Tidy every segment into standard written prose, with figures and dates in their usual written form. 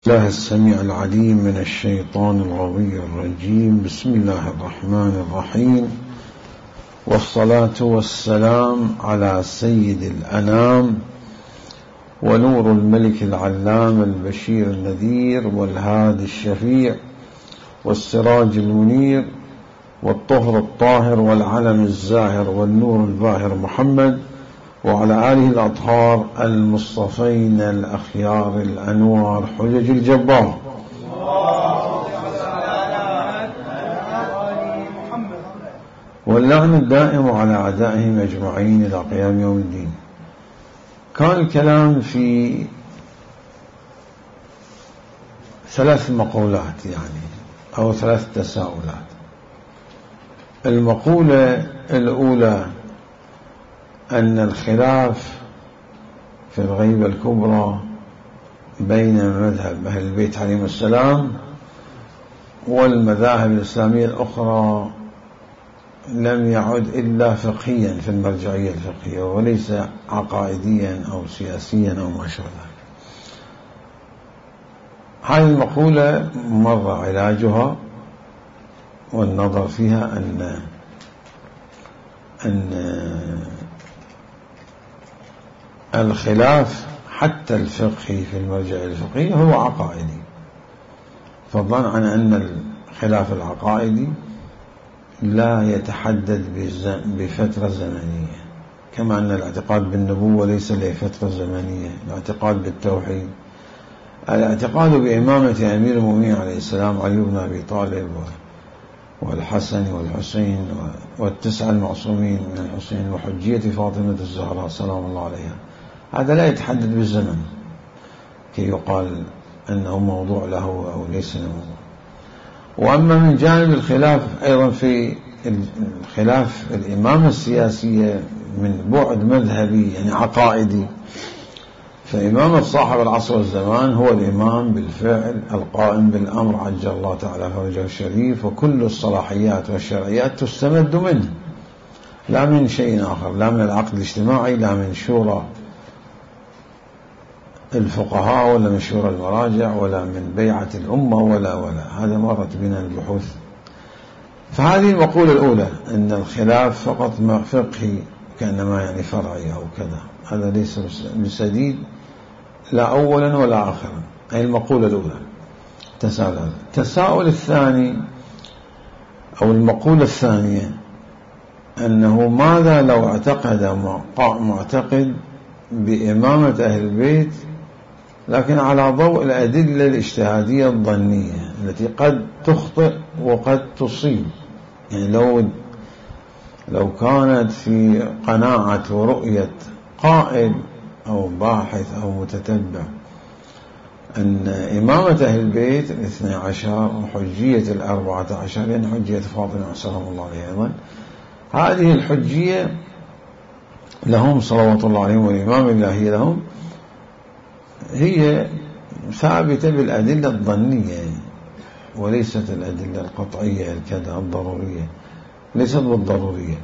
الله السميع العليم من الشيطان الغوي الرجيم. بسم الله الرحمن الرحيم، والصلاة والسلام على سيد الأنام ونور الملك العلام البشير النذير والهادي الشفيع والسراج المنير والطهر الطاهر والعلم الزاهر والنور الباهر محمد وعلى آله الأطهار المصطفين الأخيار الأنوار حجج الجبار. واللعن الدائم على أعدائهم أجمعين إلى قيام يوم الدين. كان الكلام في 3 مقولات أو 3 تساؤلات. المقولة الأولى أن الخلاف في الغيبة الكبرى بين مذهب أهل البيت عليهم السلام والمذاهب الإسلامية الأخرى لم يعد إلا فقهيا في المرجعية الفقهية وليس عقائديا أو سياسيا أو ما شابه ذلك. هذه المقولة مر علاجها والنظر فيها أن الخلاف حتى الفقهي في المرجعية الفقهية هو عقائدي، فضلا عن أن الخلاف العقائدي لا يتحدد بفترة زمنية، كما أن الاعتقاد بالنبوة ليس له فترة زمنية، الاعتقاد بالتوحيد، الاعتقاد بإمامة أمير المؤمنين عليه السلام علي بن أبي طالب والحسن والحسين وال9 المعصومين من الحسين وحجية فاطمة الزهراء سلام الله عليها، هذا لا يتحدد بالزمن كي يقال أنه موضوع له أو ليس له موضوع. وأما من جانب الخلاف أيضا في الخلاف الإمامة السياسية من بعد مذهبي عقائدي، فإمامة صاحب العصر والزمان هو الإمام بالفعل القائم بالأمر عجل الله تعالى فرجه الشريف، وكل الصلاحيات والشرعيات تستمد منه لا من شيء آخر، لا من العقد الاجتماعي، لا من شورى الفقهاء ولا من شورى المراجع ولا من بيعة الأمة ولا هذا مرت بنا البحوث. فهذه المقولة الأولى أن الخلاف فقط فقهي كأنما فرعي أو كذا، هذا ليس بسديد لا أولا ولا آخرا. هذه المقولة الأولى. التساؤل الثاني أو المقولة الثانية أنه ماذا لو اعتقد معتقد بإمامة أهل البيت لكن على ضوء الأدلة الاجتهادية الظنية التي قد تخطئ وقد تصيب، لو كانت في قناعة ورؤية قائل أو باحث أو متتبع أن إمامة أهل البيت 12 وحجية 14 يعني حجية فاطمة سلام الله عليها أيضا، هذه الحجية لهم صلوات الله عليهم والإمام الإلهي لهم هي ثابتة بالأدلة الظنية وليست الأدلة القطعية الكذا الضرورية، ليست بالضرورية،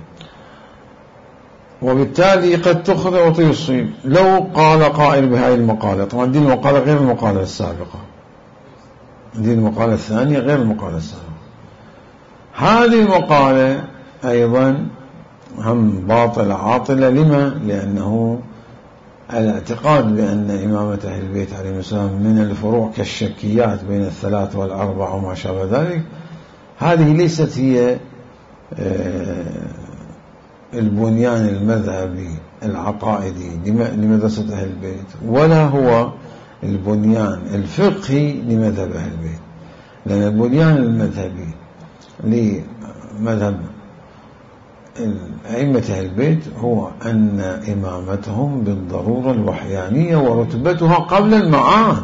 وبالتالي قد تخطئ وتصيب. لو قال قائل بهذه المقالة، طبعا دي المقالة غير المقالة السابقة، دي المقالة الثانية غير المقالة السابقة، هذه المقالة أيضا هم باطلة عاطلة. لما؟ لأنه الاعتقاد بأن إمامة أهل البيت عليهم السلام من الفروع كالشكيات بين 3 و4 وما شابه ذلك، هذه ليست هي البنيان المذهبي العقائدي لمدرسة أهل البيت، ولا هو البنيان الفقهي لمذهب أهل البيت. لأن البنيان المذهبي لمذهب أئمة أهل البيت هو أن إمامتهم بالضرورة الوحيانية ورتبتها قبل المعاد،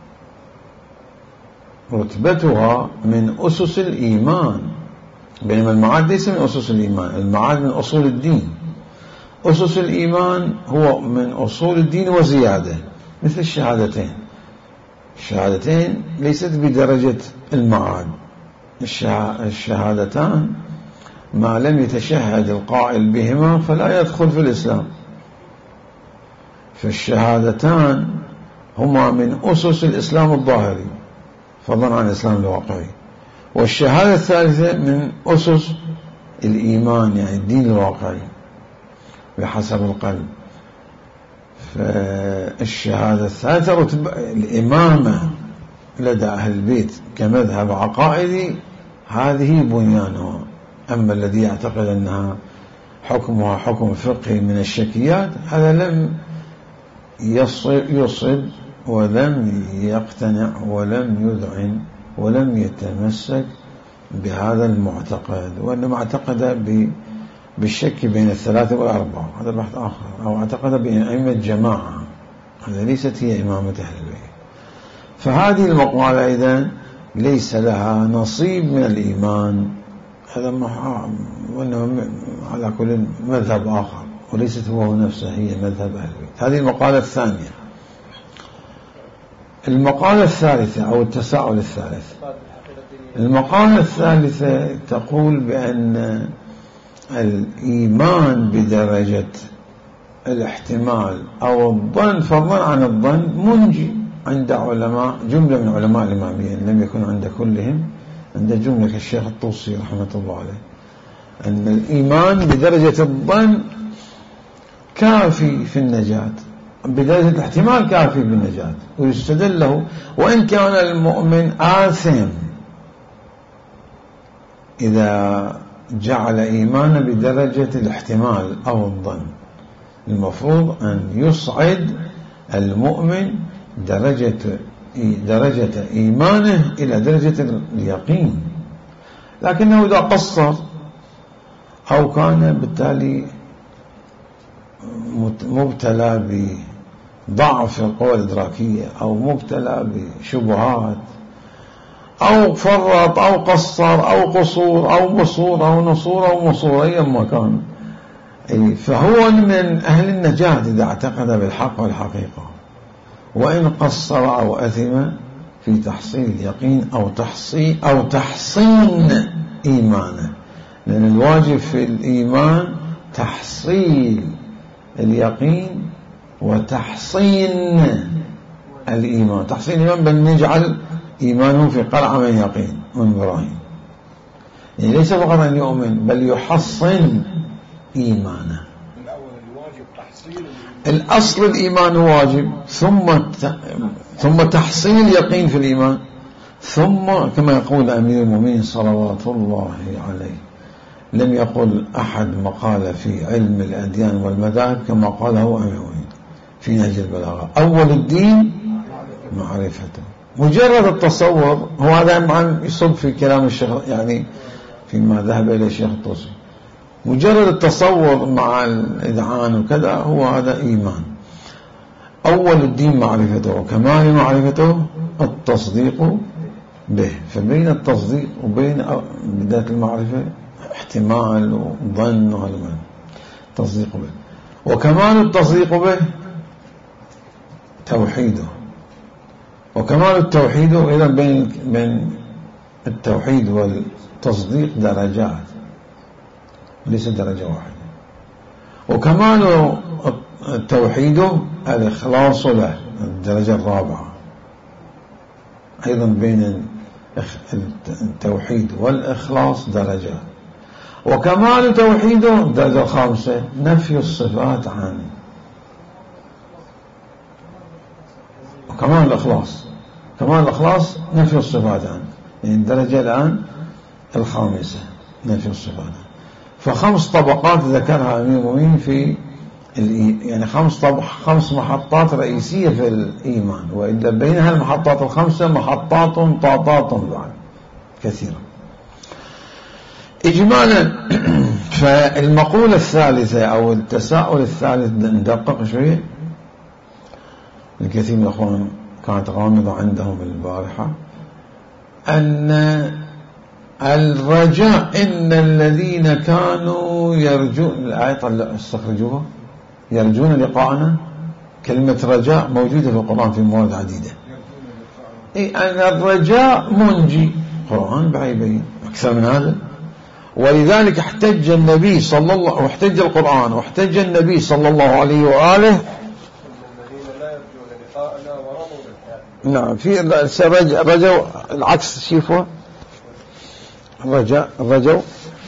رتبتها من أسس الإيمان، بينما المعاد ليس من أسس الإيمان، المعاد من أصول الدين. أسس الإيمان هو من أصول الدين وزيادة، مثل الشهادتين. الشهادتين ليست بدرجة المعاد، الشهادتان ما لم يتشهد القائل بهما فلا يدخل في الإسلام، فالشهادتان هما من أسس الإسلام الظاهري فضلا عن الإسلام الواقعي. والشهادة الثالثة من أسس الإيمان، يعني الدين الواقعي بحسب القلب. فالشهادة الثالثة رتبة الإمامة لدى أهل البيت كمذهب عقائدي، هذه بنيانها. أما الذي يعتقد أنها حكمها حكم فقهي من الشكيات، هذا لم يصب ولم يقتنع ولم يذعن ولم يتمسك بهذا المعتقد، وإنما اعتقد بالشك بين الثلاثة والأربعة، هذا بحث آخر، أو اعتقد بأن أئمة جماعة، هذا ليست هي إمامة أهل البيت. فهذه المقالة إذن ليس لها نصيب من الإيمان، هذا وإنما على كل مذهب آخر، وليست هو نفسه هي مذهب أهل البيت. هذه المقالة الثانية. المقالة الثالثة أو التساؤل الثالث، المقالة الثالثة تقول بأن الإيمان بدرجة الاحتمال أو الظن فضلا عن الظن منجي عند علماء، جملة من علماء الإمامية، لم يكن عند كلهم، عند جملة كالشيخ الطوسي رحمة الله عليه، أن الإيمان بدرجة الظن كافي في النجاة، بدرجة الاحتمال كافي بالنجاة، ويستدل له وإن كان المؤمن آثم إذا جعل إيمانه بدرجة الاحتمال أو الظن. المفروض أن يصعد المؤمن درجة إيمانه إلى درجة اليقين، لكنه إذا قصر أو كان بالتالي مبتلى بضعف القوى الإدراكية أو مبتلى بشبهات أو فرط أو قصر أو قصور أو مصور أو نصور أو مصور أي مكان، فهو من أهل النجاة إذا اعتقد بالحق والحقيقة، وإن قصر أو أثم في تحصيل اليقين أو تحصين إيمانه، لأن الواجب في الإيمان تحصيل اليقين وتحصين الإيمان. تحصين الإيمان بل نجعل إيمانه في قلعة من يقين من إبراهيم، يعني ليس فقط أن يؤمن بل يحصن إيمانه. الأصل الإيمان واجب، ثم تحصين اليقين في الإيمان، ثم كما يقول أمير المؤمنين صلوات الله عليه، لم يقل أحد مقالة في علم الأديان والمذاهب كما قاله أمير المؤمنين في نهج البلاغة: أول الدين معرفته. مجرد التصور هو هذا يصب في كلام الشيخ، يعني فيما ذهب إليه الشيخ الطوسي، مجرد التصور مع الإذعان وكذا هو هذا إيمان. أول الدين معرفته، وكمال معرفته التصديق به. فبين التصديق وبين بداية المعرفة احتمال وظن وهذا تصديق به، وكمال التصديق به توحيده، وكمال التوحيد إذا بين التوحيد والتصديق درجات ليس درجة واحدة. وكمال التوحيد الإخلاص له الدرجة الرابعة، أيضا بين التوحيد والإخلاص درجات. وكمال توحيده الدرجة الخامسة نفي الصفات عنه. وكمال الإخلاص، كمال الإخلاص نفي الصفات عنه، يعني الدرجة الآن الخامسة نفي الصفات عنه. فخمس طبقات ذكرها أمير المؤمنين في يعني خمس محطات رئيسية في الإيمان، وإلا بينها المحطات الخمسة محطات طاطات بعد كثيرة. إجمالا فالمقولة الثالثة أو التساؤل الثالث ندقق شوية، الكثير من الأخوان كانت غامضة عندهم البارحة، أن الرجاء إن الذين كانوا يرجون، الآية استخرجوها، يرجون لقاءنا، كلمة رجاء موجودة في القرآن في مواضع عديدة. أن الرجاء منجي، القرآن بعيبين أكثر من هذا. ولذلك احتج النبي صلى الله واحتج القرآن واحتج النبي صلى الله عليه وآله نعم. في رجوا العكس، شوفوا الرجوا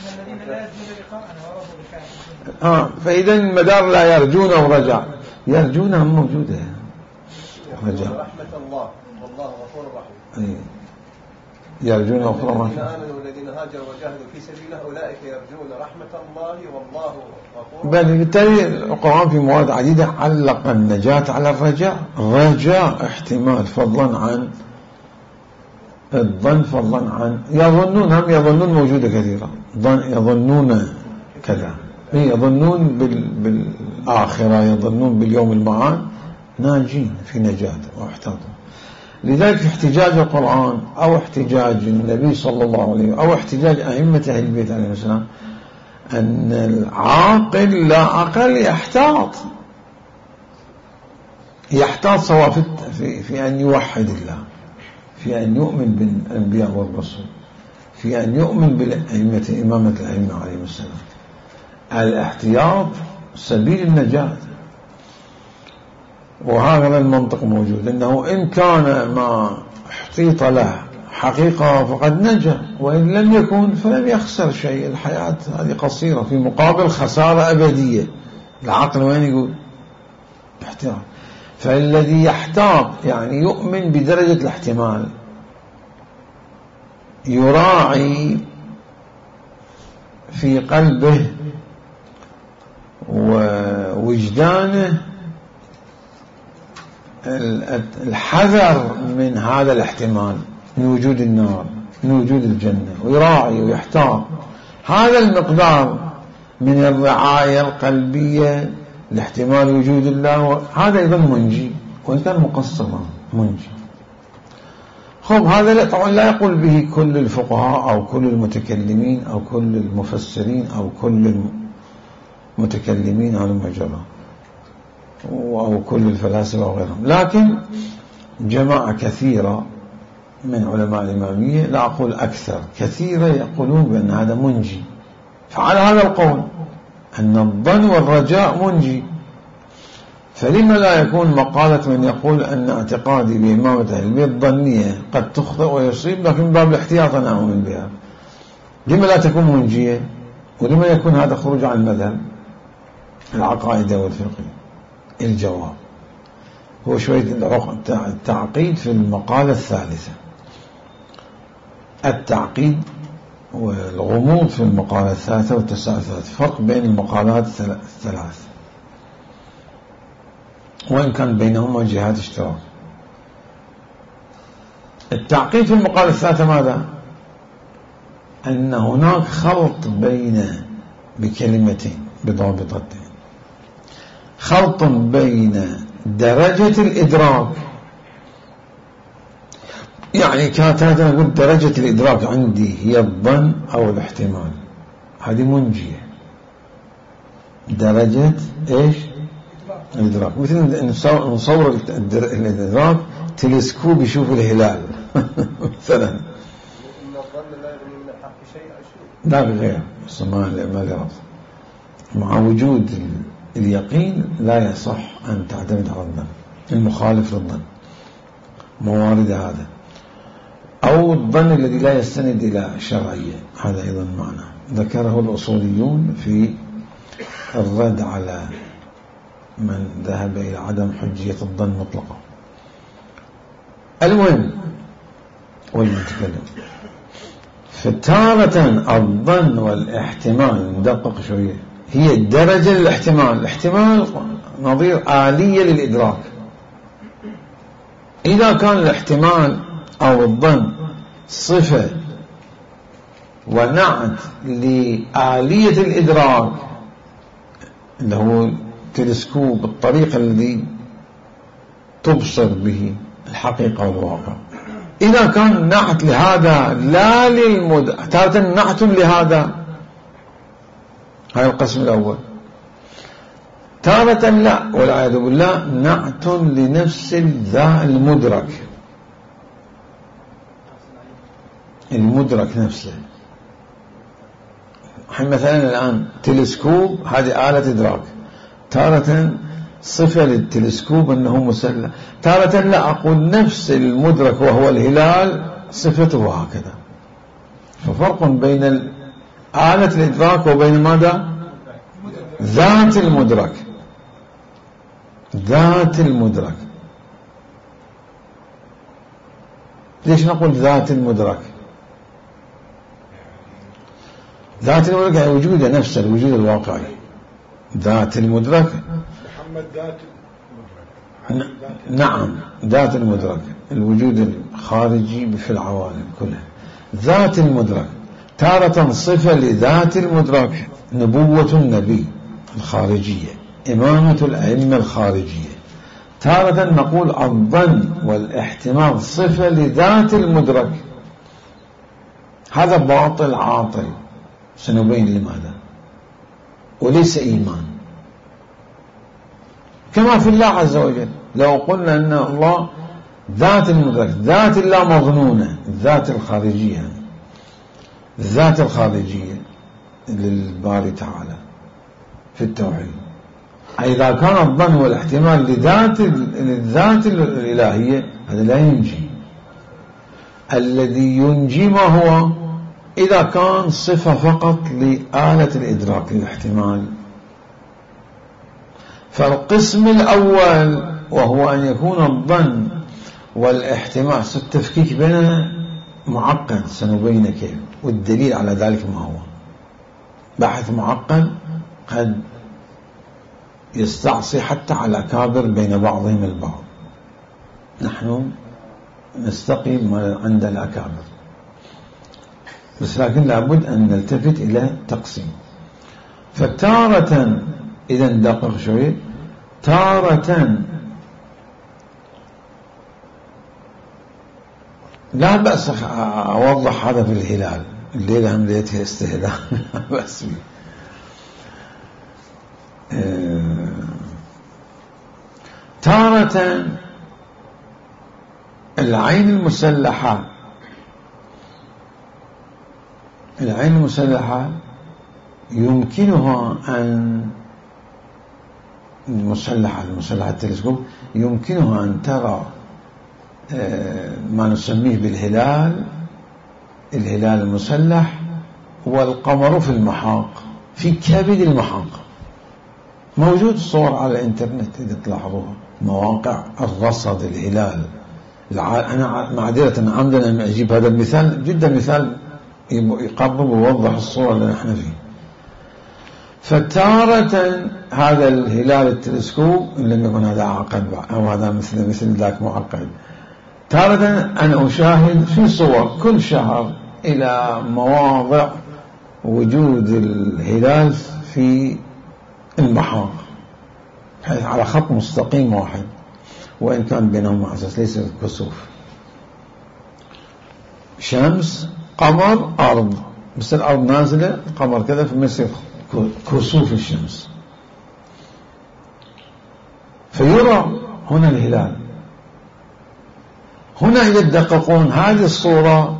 فإذا المدار لا يرجون ورجع، يرجونها موجودة. رجع رحمة الله والله غفور رحيم. يرجون غفور رحيم. الذين آمنوا والذين هاجروا وجاهدوا في سبيله أولئك يرجون رحمة الله والله غفور. بل بالتالي القرآن في مواد عديدة علق النجاة على الرجاء. الرجاء احتمال فضلا عن الظن، فضلا عن يظنون. هم يظنون موجودة كثيرة، يظنون كذا، يظنون بالآخرة، يظنون باليوم المعاد، ناجين في نجاة واحتاطوا. لذلك احتجاج القرآن أو احتجاج النبي صلى الله عليه وسلم أو احتجاج أئمة أهل البيت عليه السلام أن العاقل لا أقل يحتاط سواء في أن يوحد الله، في أن يؤمن بالأنبياء والرسل، في أن يؤمن إمامة الأئمة عليه السلام. الاحتياط سبيل النجاة. وهذا المنطق موجود، أنه إن كان ما احتيط له حقيقة فقد نجا، وإن لم يكن فلم يخسر شيء. الحياة هذه قصيرة في مقابل خسارة أبدية. العقل وين يقول؟ احتياط. فالذي يحتاط يعني يؤمن بدرجة الاحتمال، يراعي في قلبه ووجدانه الحذر من هذا الاحتمال، من وجود النار، من وجود الجنة، ويراعي ويحتاط. هذا المقدار من الرعاية القلبية لاحتمال وجود الله، هذا أيضا منجي، وإن كان مقصرا منجي. خب هذا طبعا لا يقول به كل الفقهاء أو كل المتكلمين أو كل المفسرين أو كل المتكلمين على المجرى أو كل الفلاسفة وغيرهم، لكن جماعة كثيرة من علماء الإمامية، لا أقول أكثر، كثيرة يقولون بأن هذا منجي. فعلى هذا القول أن الظن والرجاء منجي، فلما لا يكون مقالة من يقول أن اعتقادي بإمامة أهل البيت ظنية قد تخطئ ويصيب، لكن باب الاحتياط أنا أؤمن بها، لما لا تكون منجية؟ ولما يكون هذا خروج عن المذهب العقائد والفقه؟ الجواب هو شوية التعقيد في المقالة الثالثة، التعقيد والغموض في المقالة الثالثة والتساؤل الثالث. فرق بين المقالات الثلاث، وإن كان بينهما جهات اشتراك. التعقيد في المقالة الثالثة ماذا؟ أن هناك خلط بكلمتين بضابطتين، خلط بين درجة الإدراك، يعني كانت هذا نقول درجة الإدراك عندي هي الظن أو الاحتمال، هذه منجية. درجة إيش؟ الإدراك. مثل نصور الإدراك تلسكوب يشوف الهلال مثلا، إن الظن لا يغني من الحق شيئا، لا بغير ما لرب. مع وجود اليقين لا يصح أن تعتمد على الظن المخالف للظن، موارد هذا، أو الظن الذي لا يستند إلى شرعية، هذا أيضا معنى ذكره الأصوليون في الرد على من ذهب إلى عدم حجية الظن مطلقا. المهم والمتكلم، فتارة الظن والاحتمال ندقق شوية، هي الدرجة للاحتمال. الاحتمال نظير آلية للإدراك. إذا كان الاحتمال أو الظن صفة ونعت لآلية الإدراك اللي هو التلسكوب، الطريقة الذي تبصر به الحقيقة والواقع، إذا كان نعت لهذا لا تارة نعت لهذا، هذا القسم الأول. تارة لا، والعياذ بالله، نعت لنفس المدرك نفسه. مثلا الآن تلسكوب هذه آلة إدراك، تارة صفة للتلسكوب أنه مسلح، تارة لا أقول نفس المدرك وهو الهلال صفته هكذا. ففرق بين آلة الإدراك وبين ماذا؟ ذات المدرك. ذات المدرك. ليش نقول ذات المدرك؟ ذات المدرك يعني وجوده نفسه، الوجود الواقعي. ذات المدرك محمد ذات المدرك. نعم ذات المدرك، الوجود الخارجي في العوالم كلها. ذات المدرك تارة صفة لذات المدرك، نبوة النبي الخارجية، إمامة الأئمة الخارجية. تارة نقول الظن والاحتمال صفة لذات المدرك. هذا باطل عاطل، سنبين لماذا، وليس إيمان. كما في الله عز وجل، لو قلنا أن الله ذات المدرك، ذات الله مظنونة، الذات الخارجية، الذات الخارجية للباري تعالى في التوحيد، إذا كان الظن والاحتمال للذات الإلهية هذا لا ينجي. الذي ينجي ما هو؟ إذا كان صفة فقط لآلة الإدراك الاحتمال. فالقسم الأول وهو أن يكون الظن والاحتمال، التفكيك بيننا معقد، سنبين كيف، والدليل على ذلك ما هو. بحث معقد قد يستعصي حتى على الأكابر بين بعضهم البعض. نحن نستقي ما عند الأكابر، بس لكن لابد أن نلتفت إلى تقسيم. فتارة إذا دقق شوي، تارة لا بأس أوضح هذا في الهلال، الليلة هم ليتها استهلال لا بأس به. تارة العين المسلحة، العين المسلحة يمكنها أن المسلحة التلسكوب يمكنها أن ترى ما نسميه بالهلال، الهلال المسلح والقمر في المحاق، في كبد المحاق. موجود صور على الانترنت إذا تلاحظوها، مواقع الرصد الهلال. أنا معذرة عمدنا أجيب هذا المثال، جدا مثال يقرب ويوضح الصورة اللي نحن فيه. فتارة هذا الهلال التلسكوب إن لم يكن هذا عقد أو هذا مثل ذاك معقد، تارة أنا أشاهد في صور كل شهر إلى مواضع وجود الهلال في المحاق على خط مستقيم واحد، وإن كان بينهم أساس ليس كسوف، شمس قمر أرض، بس الأرض نازلة القمر كذا، فمثل كسوف الشمس. فيرى هنا الهلال. هنا إذا تدققون هذه الصورة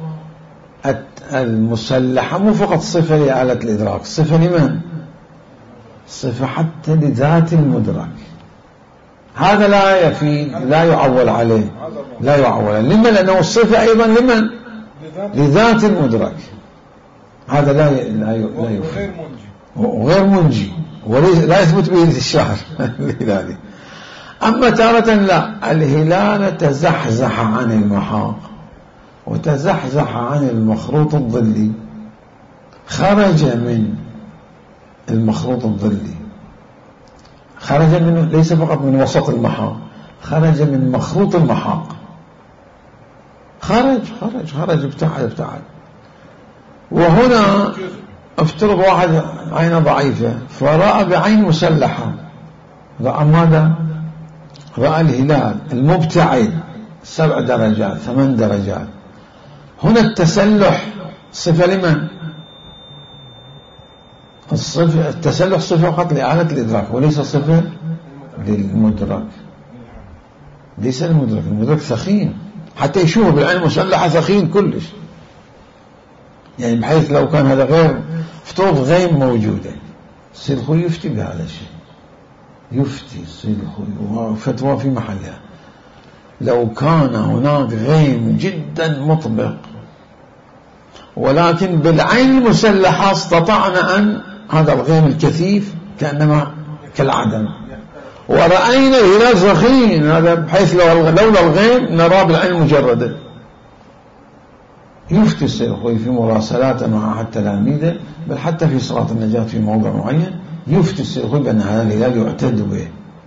المسلحة مو فقط صفة لآلة الإدراك، صفة لمن؟ صفة حتى لذات المدرك. هذا لا يفي، لا يعول عليه، لا يعول عليه. لما؟ لأنه الصفة أيضا لمن؟ لذات المدرك. هذا لا يفي وغير منجي ولا يثبت به الشهر الهلالي. أما تارة لا، الهلال تزحزح عن المحاق وتزحزح عن المخروط الظلي، خرج من المخروط الظلي، خرج منه، ليس فقط من وسط المحاق، خرج من مخروط المحاق، خرج ابتعد. وهنا افترض واحد عينه ضعيفة فرأى بعين مسلحة، رأى ماذا؟ رأى الهلال المبتعد 7 درجات 8 درجات. هنا التسلح صفة لمن؟ التسلح صفة فقط لآلة الإدراك وليس صفة للمدرك. ليس المدرك ثخين حتى يشوفه بالعين المسلحة، ثخين كلش، يعني بحيث لو كان هذا غير افترض غيم موجودة، السلخ يفتي بهذا الشيء، يفتي السيد الخوئي وفتوى في محلها. لو كان هناك غيم جدا مطبق ولكن بالعين المسلحة استطعنا أن هذا الغيم الكثيف كأنما كالعدم، ورأينا الهلال زخين هذا بحيث لولا الغيم نرى بالعين المجردة. يفتي السيد الخوئي في مراسلاته مع أحد تلاميذه، بل حتى في صلاة النجاة في موضع معين يفتي السيد الخوئي بأن هذا الهلال يعتد به.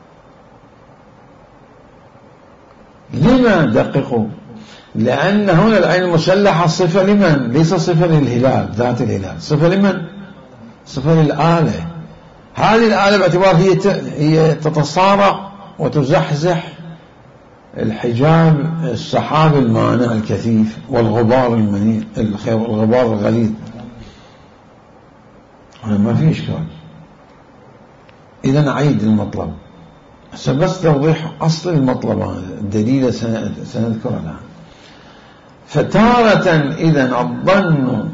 لما دققوا؟ لأن هنا العين المسلحة صفة لمن؟ ليس صفة للهلال ذات الهلال، صفة لمن؟ صفة للآلة. هذه الآلة باعتبار هي تتصارع وتزحزح الحجاب السحاب المانع الكثيف والغبار المنيع الغبار الغليظ، هذا ما في إشكال. إذا عيد المطلب بس توضيح أصل المطلب، هذا الدليل سنذكر الآن. فتارة إذا الظن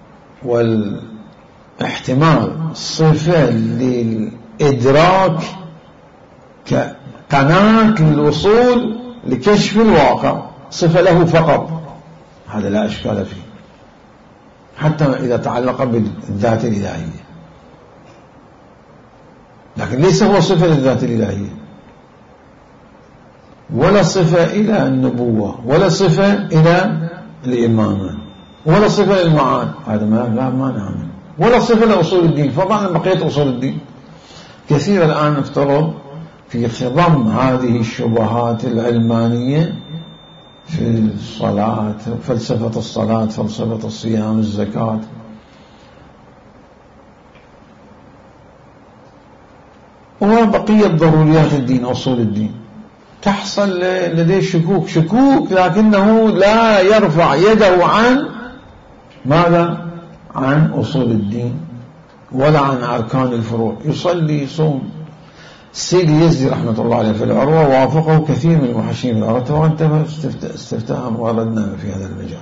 والاحتمال صفة للإدراك كقناة للوصول لكشف الواقع، صفة له فقط، هذا لا إشكال فيه حتى إذا تعلق بالذات الإلهية، لكن ليس هو صفة للذات الإلهية ولا صفة إلى النبوة ولا صفة إلى الإمامة ولا صفة للمعاد، هذا ما نعمل، ولا صفة لأصول الدين، فضلا بقية أصول الدين. كثير الآن افترض في خضم هذه الشبهات العلمانية في الصلاة، فلسفة الصلاة، فلسفة الصيام، الزكاة، وبقية ضروريات الدين أصول الدين، تحصل لديه شكوك لكنه لا يرفع يده عن ماذا؟ عن أصول الدين ولا عن أركان الفروع، يصلي يصوم. السيد يزدي رحمة الله عليه في العروة وافقه كثير من المحشين في العروة، وانتهى استفتاء واردنا في هذا المجال.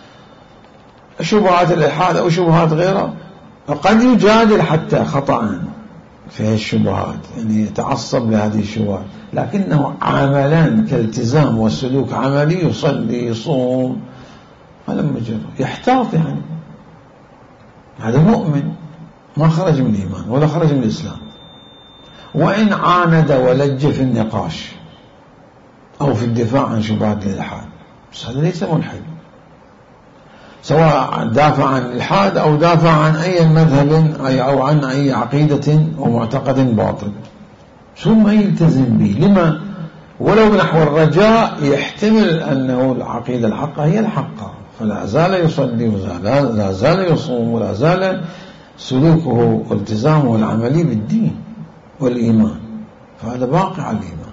شبهات الإلحاد أو شبهات غيرها قد يجادل حتى خطأ في الشبهات، يعني يتعصب لهذه الشبهات، لكنه عملا كالتزام وسلوك عملي يصلي يصوم، هذا مجرد يحتاط، يعني هذا مؤمن ما خرج من الإيمان ولا خرج من الإسلام، وإن عاند ولج في النقاش أو في الدفاع عن شبهات الإلحاد، بس هذا ليس ملحد، سواء دافع عن الإلحاد أو دافع عن أي مذهب أو عن أي عقيدة ومعتقد باطل، ثم يلتزم به. لما؟ ولو نحو الرجاء يحتمل أنه العقيدة الحقة هي الحقة، فلا زال يصلي ولا زال يصوم ولا زال سلوكه والتزامه العملي بالدين والإيمان، فهذا باقي على الإيمان.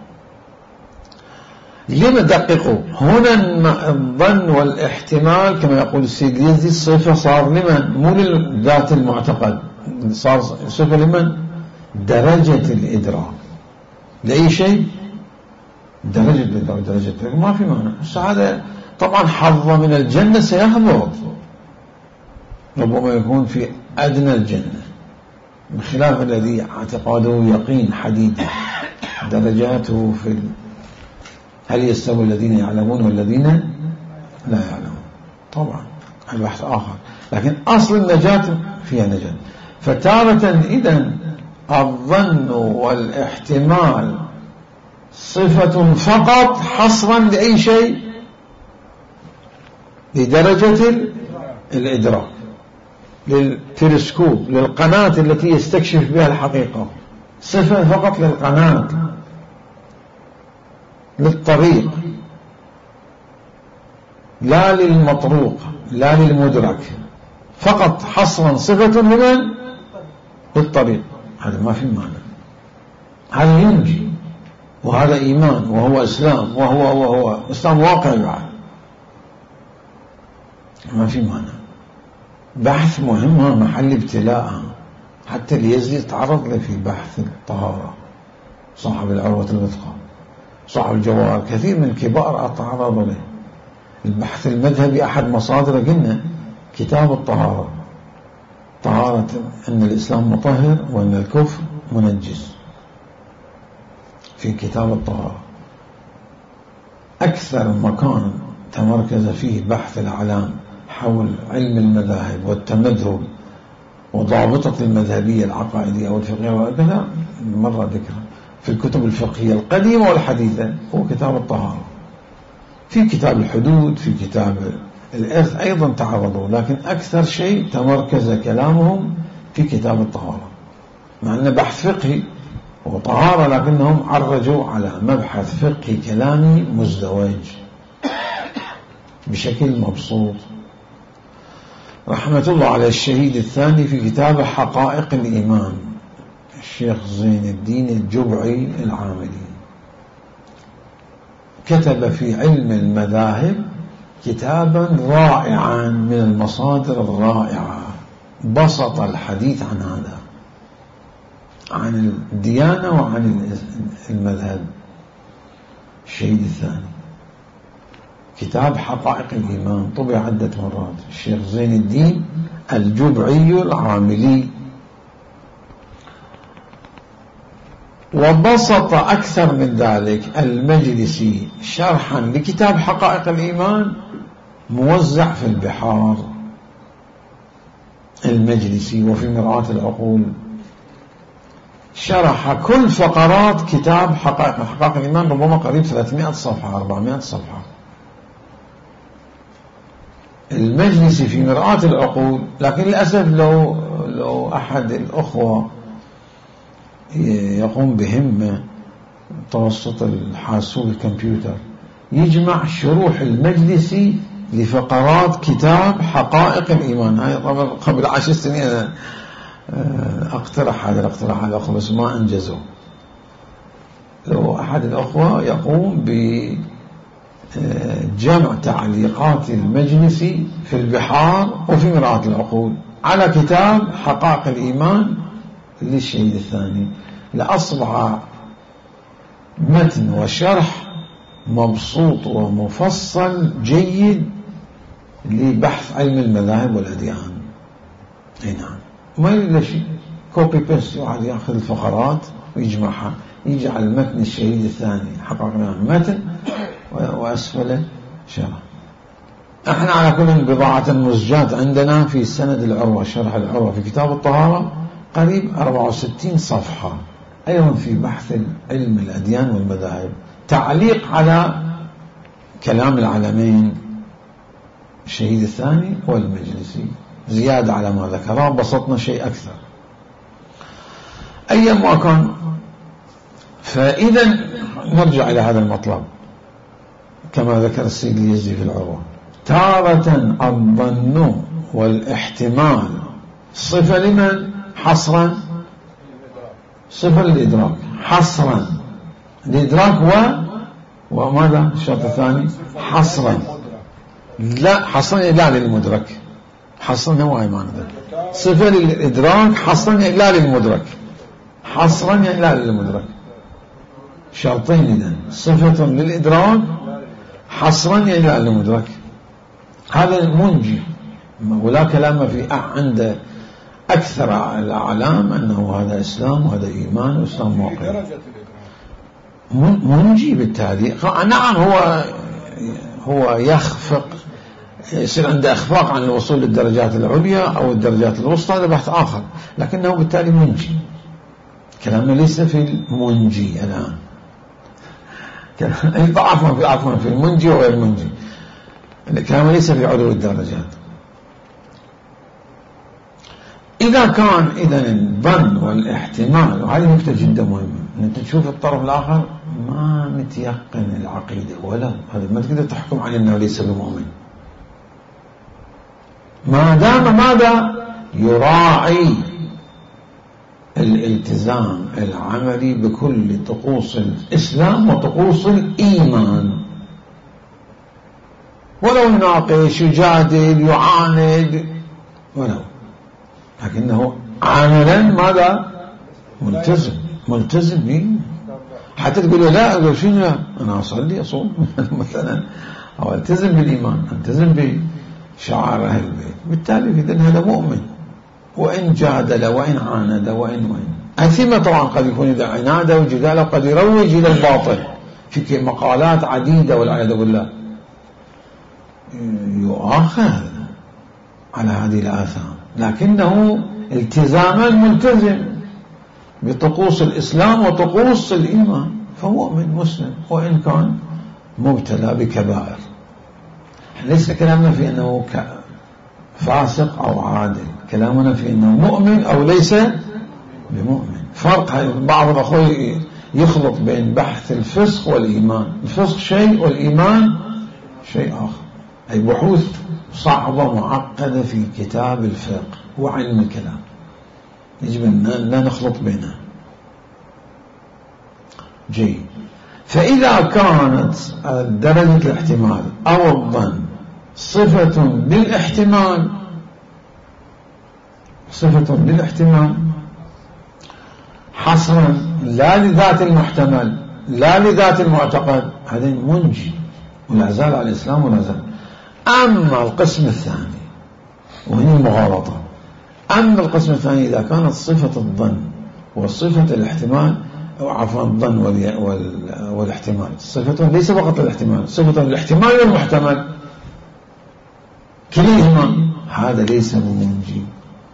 لما دققوا هنا؟ الظن والاحتمال كما يقول السيد يزدي الصفة صار لمن؟ مو للذات المعتقد، صار صفة لمن؟ درجة الإدراك لأي شيء، درجة الإدراك، درجة الإدراك ما في معنى. هذا طبعا حظ من الجنة سيهبط، ربما يكون في أدنى الجنة، بخلاف الذي اعتقاده يقين حديد درجاته في هل يستوي الذين يعلمون والذين لا يعلمون؟ طبعا البحث آخر، لكن أصل النجاة فيها نجاة. فتارة إذن الظن والاحتمال صفة فقط حصرا لأي شيء؟ لدرجة الإدراك، للتلسكوب، للقناة التي يستكشف بها الحقيقة، صفة فقط للقناة، للطريق، لا للمطروق لا للمدرك، فقط حصرا صفة لمن؟ للطريق. هذا ما في معنى، هذا ينجي، وهذا إيمان، وهو إسلام، وهو إسلام واقع بعد، ما في معنى. بحث مهمة محل ابتلاء، حتى اليزيد تعرض له في بحث الطهارة، صاحب العروة الوثقى، صاحب الجواهر، كثير من كبار تعرضوا له. البحث المذهبي أحد مصادر قلنا كتاب الطهارة، طهارة أن الإسلام مطهر وأن الكفر منجس، في كتاب الطهارة. أكثر مكان تمركز فيه بحث الأعلام حول علم المذاهب والتمذهب وضابطة المذهبية العقائدية أو الفقهية وكذا مرة ذكر في الكتب الفقهية القديمة والحديثة هو كتاب الطهارة. في كتاب الحدود، في كتاب الإرث أيضا تعرضوا، لكن أكثر شيء تمركز كلامهم في كتاب الطهارة، مع أنه بحث فقهي وطهارة، لكنهم عرجوا على مبحث فقهي كلامي مزدوج بشكل مبسوط. رحمة الله على الشهيد الثاني في كتاب حقائق الإيمان، الشيخ زين الدين الجبعي العاملي، كتب في علم المذاهب كتابا رائعا من المصادر الرائعة، بسط الحديث عن هذا، عن الديانة وعن المذهب. الشهيد الثاني كتاب حقائق الإيمان طبع عدة مرات، الشيخ زين الدين الجبعي العاملي. وبسط أكثر من ذلك المجلسي شرحا لكتاب حقائق الإيمان موزع في البحار، المجلسي وفي مرآة العقول شرح كل فقرات كتاب حقائق الإيمان، ربما قريب 300 صفحة 400 صفحة. المجلسي في مرآة العقول، لكن للأسف لو أحد الأخوة يقوم بهمة توسط الحاسوب الكمبيوتر يجمع شروح المجلسي لفقرات كتاب حقائق الإيمان، هاي طبعا قبل 10 سنين أنا أقترح هذا الاقتراح على الأخوة بس ما أنجزوا. لو أحد الأخوة يقوم بجمع تعليقات المجلسي في البحار وفي مرآة العقول على كتاب حقائق الإيمان للشهيد الثاني، لأصبح متن وشرح مبسوط ومفصل جيد لبحث علم المذاهب والأديان. أي نعم، ما يلا شيء كوبي بيست، واحد يأخذ الفقرات ويجمعها، يجعل متن الشهيد الثاني حقائق متن وأسفله شرح. احنا على كل بضاعة مزجات عندنا في سند العروة، شرح العروة في كتاب الطهارة قريب 64 صفحة، أيضا في بحث علم الأديان والمذاهب، تعليق على كلام العلمين الشهيد الثاني والمجلسي، زيادة على ما ذكره، بسطنا شيء أكثر. أي ما كان، فإذا نرجع إلى هذا المطلب كما ذكر السيد اليزدي في العروة، تارة الظن والاحتمال صفة لمن؟ حصرا، صفة للإدراك حصرا، الإدراك وماذا الشرط الثاني؟ حصرا، لا حصرا لا للمدرك، حصرا هو أيمان ذلك، صفة للإدراك حصرا لا للمدرك، حصرا لا للمدرك، شرطين إذن، صفة للإدراك حصرا لا للمدرك. هذا المنجي، ولا كلام في عند أكثر الأعلام أنه هذا إسلام وهذا إيمان وإسلام موقع منجي بالتالي. نعم هو يخفق، يصير عنده إخفاق عن الوصول للدرجات العليا أو الدرجات الوسطى، هذا بحث آخر، لكنه بالتالي منجي. كلامنا ليس في المنجي الآن، عفوا في المنجي وغير المنجي، الكلام ليس في علو الدرجات. إذا كان الظن والاحتمال، وهذه نقطة جدا مهمة، أنت تشوف الطرف الآخر ما متيقن العقيدة ولا هذا، ما تقدر تحكم عليه أنه ليس بمؤمن، ما دام ماذا يراعي الالتزام العملي بكل طقوس الإسلام وطقوس الإيمان، ولو يناقش يجادل يعاند ولو، لكنه عملا ماذا ملتزم به. حتى تقول لا أقول شنو، أنا أصلي أصوم مثلا، أو التزم بالإيمان، التزم بشعائر أهل البيت، بالتالي إذن هذا مؤمن، وإن جادل وإن عاند وإن أثمة طبعا، قد يكون إذا عناده وجداله قد يروج إلى الباطل في مقالات عديدة والعياذ بالله، يؤاخذ على هذه الآثام، لكنه التزاما ملتزم بطقوس الإسلام وطقوس الإيمان، فمؤمن مسلم وإن كان مبتلى بكبائر. ليس كلامنا في أنه فاسق أو عادل، كلامنا في أنه مؤمن أو ليس بمؤمن. فرق، بعض الأخوة يخلط بين بحث الفسق والإيمان. الفسق شيء والإيمان شيء آخر، أي بحوث صعبة معقدة في كتاب الفقه وعلم الكلام، يجب أن لا نخلط بينها. جيد. فإذا كانت درجة الاحتمال أو الظن صفة للاحتمال، صفة للاحتمال حصرا لا لذات المحتمل لا لذات المعتقد، هذا منجي ولا زال على الإسلام ولا زال. أما القسم الثاني وهي المغالطة، أما القسم الثاني إذا كانت صفة الظن وصفة الاحتمال، أو عفوا الظن والاحتمال صفة ليس فقط الاحتمال، صفة الاحتمال والمحتمل كليهما، هذا ليس بمنجي.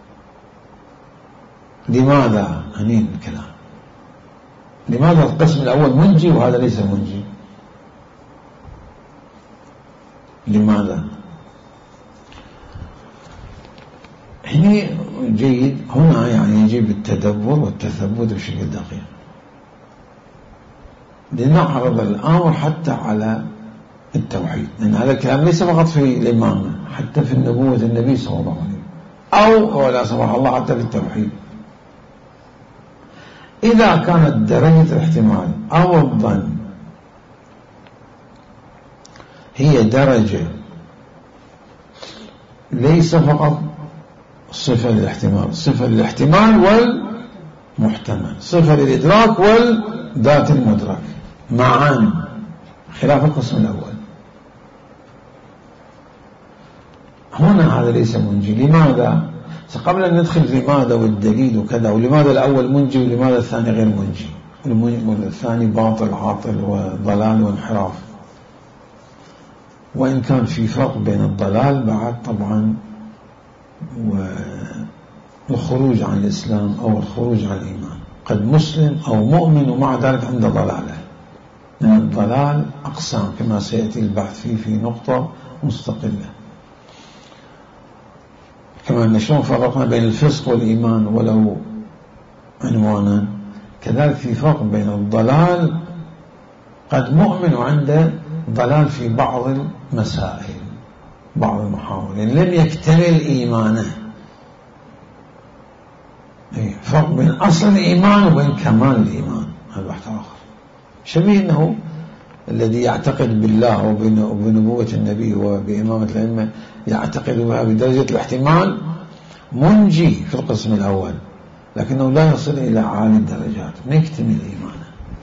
لماذا؟ هنين الكلام، لماذا القسم الأول منجي وهذا ليس منجي؟ لماذا؟ هنا جيد، هنا يعني يجب التدبر والتثبت بشكل دقيق، لنعرض الأمر حتى على التوحيد، لأن هذا الكلام ليس فقط في الإمامة، حتى في النبوة النبي صلى الله عليه وسلم، أو لا سمح الله حتى في التوحيد. إذا كانت درجة الاحتمال أو الظن هي درجة ليس فقط صفة للاحتمال، صفة للاحتمال والمحتمل، صفة للإدراك والذات المدرك معا، خلاف القسم الأول، هنا هذا ليس منجي. لماذا؟ قبل أن ندخل في لماذا والدليل وكذا، ولماذا الأول منجي ولماذا الثاني غير منجي، والثاني باطل عاطل وضلال وانحراف، وإن كان في فرق بين الضلال بعد طبعا والخروج عن الإسلام أو الخروج عن الإيمان، قد مسلم أو مؤمن ومع ذلك عنده ضلالة، لأن الضلال أقسام كما سيأتي البحث فيه في نقطة مستقلة. كما نشوف فرقنا بين الفسق والإيمان ولو عنوانا، كذلك في فرق بين الضلال قد مؤمن وعنده ضلال في بعض المسائل بعض المحاور، يعني لم يكتمل إيمانه. فرق بين أصل الإيمان وبين كمال الإيمان، هذا بحث آخر. شبيه أنه الذي يعتقد بالله وبنبوة النبي وبإمامة الأئمة يعتقد بها بدرجة الاحتمال منجي في القسم الأول، لكنه لا يصل إلى عالي الدرجات، ما يكتمل إيمانه.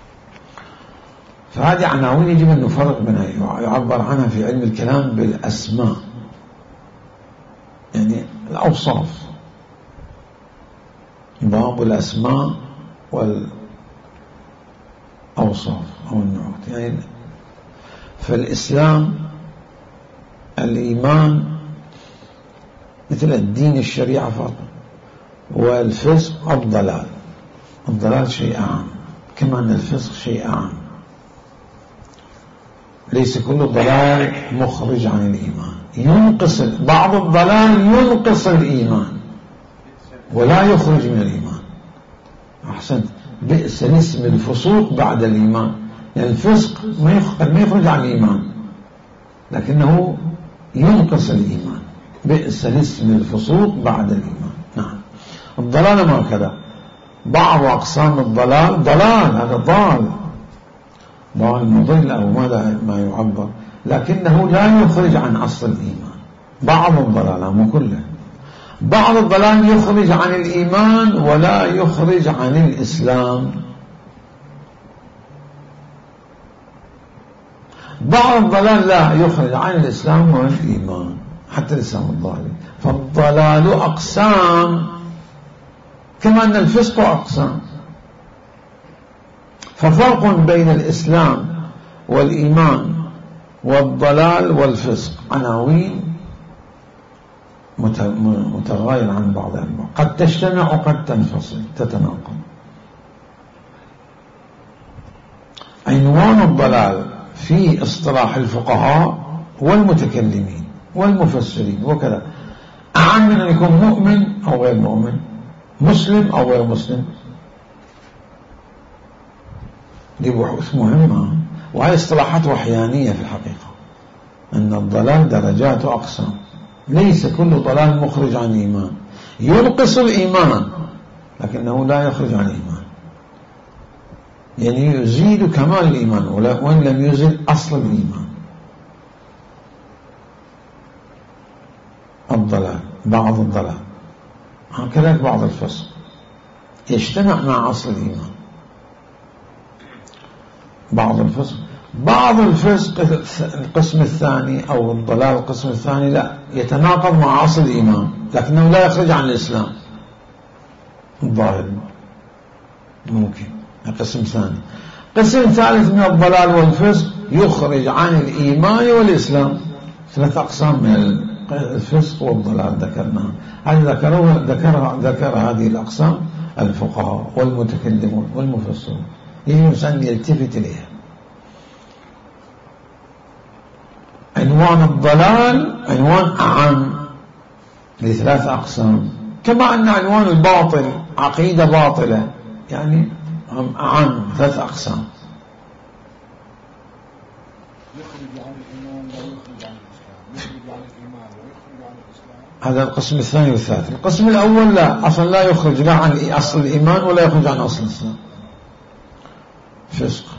فهذه عناوين يجب أن نفرق بينها، يعبر عنها في علم الكلام بالأسماء، يعني الأوصاف، باب الأسماء والأوصاف أو النعوت. يعني فالإسلام الإيمان مثل الدين الشريعة فقط، والفسق الضلال، الضلال شيء عام كما أن الفسق شيء عام، ليس كل الضلال مخرج عن الإيمان، ينقص بعض الضلال ينقص الإيمان ولا يخرج من الإيمان. أحسنت، بئس الاسم الفسوق بعد الإيمان، يعني الفسق قد ما يخرج عن الإيمان لكنه ينقص الإيمان، بئس الاسم الفسوق بعد الإيمان. نعم، الضلال ما كذا، بعض أقسام الضلال ضلال، هذا ضال مضل أو ماذا ما يعبر، لكنه لا يخرج عن أصل الإيمان. بعض الضلال مو كله، بعض الضلال يخرج عن الإيمان ولا يخرج عن الإسلام، بعض الضلال لا يخرج عن الإسلام والإيمان حتى الإسلام الضالي. فالضلال أقسام، كما أن الفسق أقسام. ففرق بين الإسلام والإيمان والضلال والفسق عناوين متغاير عن بعضها البعض، قد تجتمع وقد تنفصل تتناقض. عنوان الضلال في اصطلاح الفقهاء والمتكلمين والمفسرين وكذا أعم من أن يكون مؤمن أو غير مؤمن، مسلم أو غير مسلم. دي بحوث مهمة، وهي اصطلاحات وحيانية في الحقيقة، أن الضلال درجات وأقسام، ليس كل ضلال مخرج عن الإيمان، ينقص الإيمان لكنه لا يخرج عن الإيمان، يعني يزيد كمال الإيمان وإن لم يزيد أصل الإيمان. الضلال بعض الضلال هكذا بعض الفسق يجتمع مع أصل الإيمان. بعض الفسق القسم الثاني أو الضلال القسم الثاني لا يتناقض مع أصل الإيمان لكنه لا يخرج عن الإسلام. الظاهر ممكن قسم ثاني. قسم ثالث من الضلال والفسق يخرج عن الإيمان والإسلام. 3 أقسام من الفسق والضلال ذكرناها. هذه ذكر هذه الأقسام الفقهاء والمتكلمون والمفسرون، يجب أن يلتفت إليها. عنوان الضلال عنوان أعم ل3 أقسام، كما أن عنوان الباطل عقيدة باطلة يعني أعم 3 أقسام. يخرج عن الإيمان لا يخرج عن الإسلام، يخرج عن الإيمان ويخرج عن الإسلام. هذا القسم الثاني والثالث. القسم الأول لا، أصلا لا يخرج لا عن أصل الإيمان ولا يخرج عن أصل الإسلام، فسق.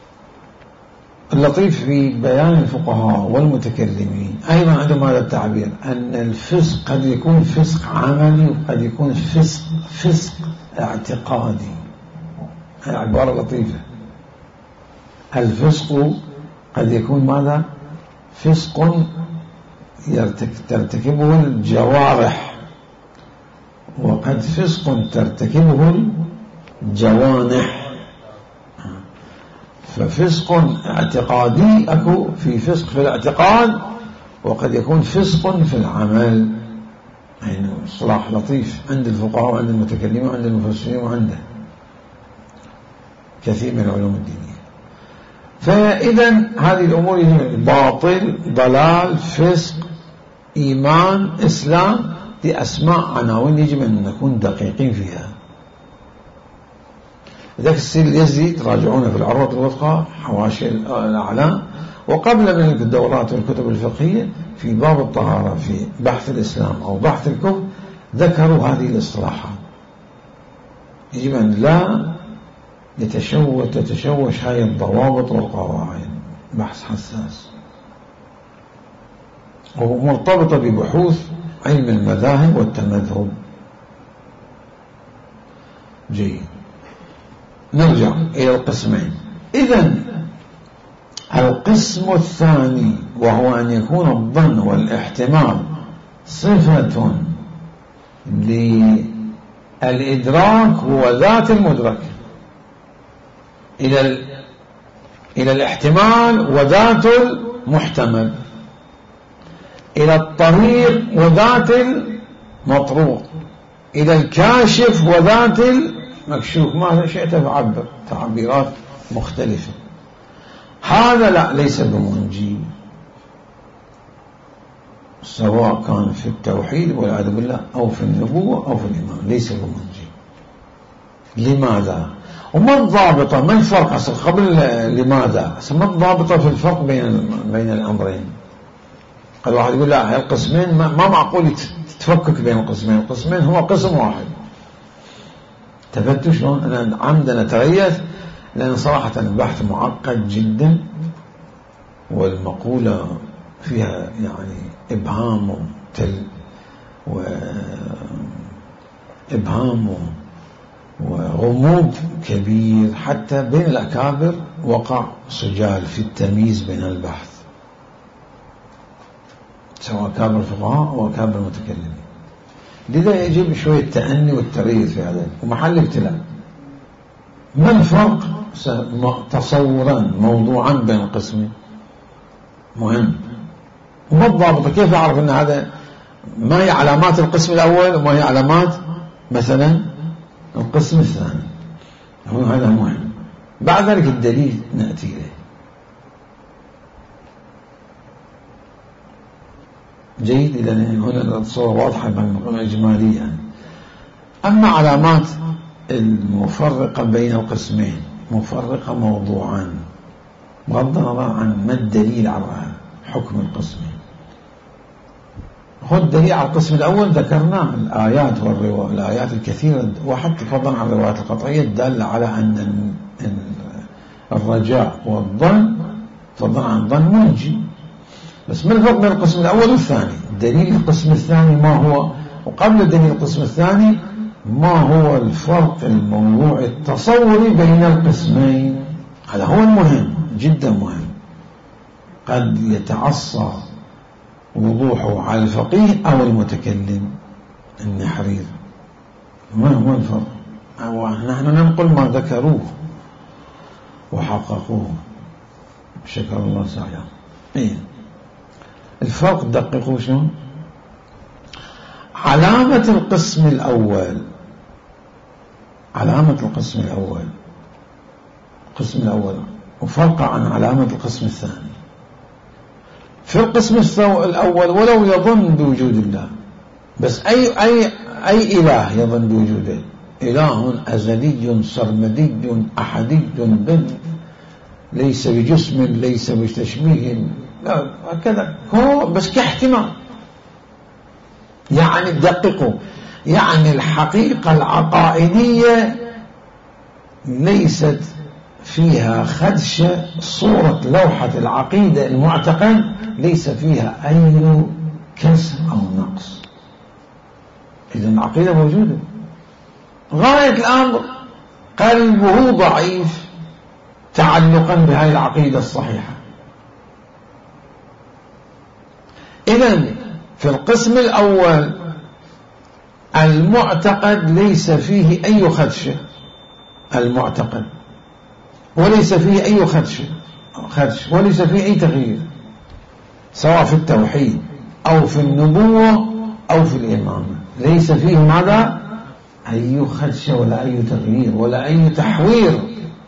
اللطيف في بيان الفقهاء والمتكلمين أيضا عندهم هذا التعبير، أن الفسق قد يكون فسق عملي وقد يكون فسق اعتقادي. عبارة لطيفة. الفسق قد يكون ماذا؟ فسق ترتكبه الجوارح، وقد فسق ترتكبه الجوانح. ففسق اعتقادي أكو في فسق في الاعتقاد، وقد يكون فسق في العمل. يعني اصطلاح لطيف عند الفقهاء وعند المتكلمين وعند المفسرين وعند كثير من العلوم الدينية. فإذا هذه الأمور باطل، ضلال، فسق، إيمان، إسلام، دي أسماء عناوين يجب أن نكون دقيقين فيها. ذاك السيل اليزدي تراجعونه في العروة الوثقى حواشي الأعلام، وقبل من الدورات والكتب الفقهية في باب الطهارة في بحث الإسلام أو بحث الكفر ذكروا هذه الاصطلاحات. يجب أن لا تتشوش هذه الضوابط والقواعد، بحث حساس ومرتبطة ببحوث علم المذاهب والتمذهب. جيد، نرجع إلى القسمين. إذن القسم الثاني وهو أن يكون الظن والاحتمال صفة للإدراك هو ذات المدرك، إلى الاحتمال وذات المحتمل، إلى الطريق وذات المطروق، إلى الكاشف وذات المكشوف. ماذا شئت فعبر تعبيرات مختلفة. هذا لا، ليس بمنجي، سواء كان في التوحيد والعياذ بالله أو في النبوة أو في الإيمان، ليس بمنجي. لماذا؟ وما الضابطة؟ ما الفرق أصلا قبل لماذا؟ ما الضابطة في الفرق بين الأمرين؟ قال واحد يقول لا القسمين ما معقول تفكك بين القسمين، القسمين هو قسم واحد. تفتوا شلون؟ أنا عمدا نتريث، لأن صراحة البحث معقد جدا والمقولة فيها يعني إبهام وغموض كبير، حتى بين الأكابر وقع سجال في التمييز بين البحث، سواء أكابر فقهاء أو أكابر متكلمين. لذا يجب شوية تأني والتريث في هذا ومحل ابتلاء. ما الفرق تصورا موضوعا بين القسمين؟ مهم. وما الضابط؟ كيف أعرف أن هذا ما هي علامات القسم الأول وما هي علامات مثلا القسم الثاني؟ هذا مهم. بعد ذلك الدليل نأتي إليه. جيد. إذا هنا الصورة واضحة إجمالية. أما علامات المفرقة بين القسمين، مفرقة موضوعا بغض النظر عن ما الدليل على حكم القسمين. خذ دليل على القسم الأول ذكرناه، الآيات والروايات، الآيات الكثيرة وحتى فضلا عن الروايات القطعية الدالة على أن الرجاء والظن فضلا عن الظن منجي. بس ما الفرق بين القسم الأول والثاني؟ دليل القسم الثاني ما هو؟ وقبل دليل القسم الثاني ما هو الفرق الموضوعي التصوري بين القسمين؟ هذا هو المهم، جدا مهم. قد يتعصى وضوحه على الفقيه أو المتكلم النحرير. ما هو الفرق؟ نحن ننقل ما ذكروه وحققوه، شكر الله سعيهم. الفرق دققوا شنو؟ علامة القسم الأول، علامة القسم الأول، القسم الأول وفرق عن علامة القسم الثاني. في القسم الأول ولو يظن بوجود الله، بس أي إله يظن بوجوده؟ إله أزلي سرمدي أحدي ليس بجسم ليس بتشبيه، لا هكذا هو بس كاحتمال. يعني دققوا، يعني الحقيقة العقائدية ليست فيها خدشة. صورة لوحة العقيدة المعتقد ليس فيها أي كسر أو نقص. إذن العقيدة موجودة. غاية الأمر قلبه ضعيف تعلقا بهذه العقيدة الصحيحة. إذن في القسم الأول المعتقد ليس فيه أي خدشة، المعتقد وليس فيه أي خدش وليس فيه أي تغيير، سواء في التوحيد أو في النبوة أو في الإمامة، ليس فيه ماذا؟ أي خدش ولا أي تغيير ولا أي تحوير.